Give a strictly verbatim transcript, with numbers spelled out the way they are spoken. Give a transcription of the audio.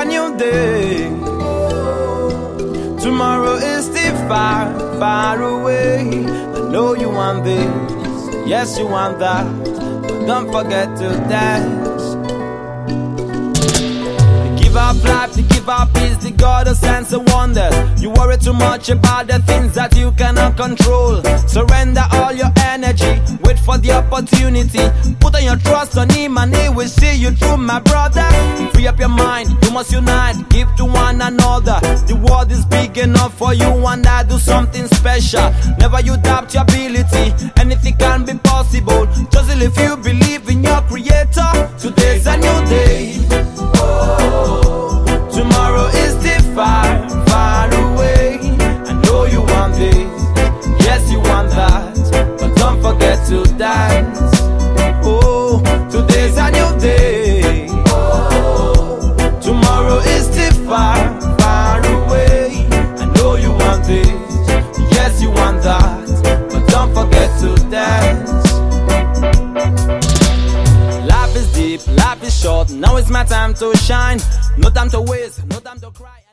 new day. Tomorrow is still far, far away. I know you want this, yes you want that, but don't forget to dance. Give up life, to give up peace, the God of sense and wonders. You worry too much about the things that you cannot control. Surrender all your energy, wait for the opportunity. Put on your trust on Him and He will see you through, my brother. Free up your mind, you must unite, give to one another. The world is big enough for you and I, do something special. Never you doubt your ability, anything can be possible. Just if you believe in your Creator. Today's a new day. Oh, tomorrow is still far, far away. I know you want this, yes you want that, but don't forget to dance. Oh, today's a new day. Oh, tomorrow is still far, far away. I know you want this, yes you want that, but don't forget to dance. Life is deep, life is short, now it's my time to shine. No time to waste, no time to cry.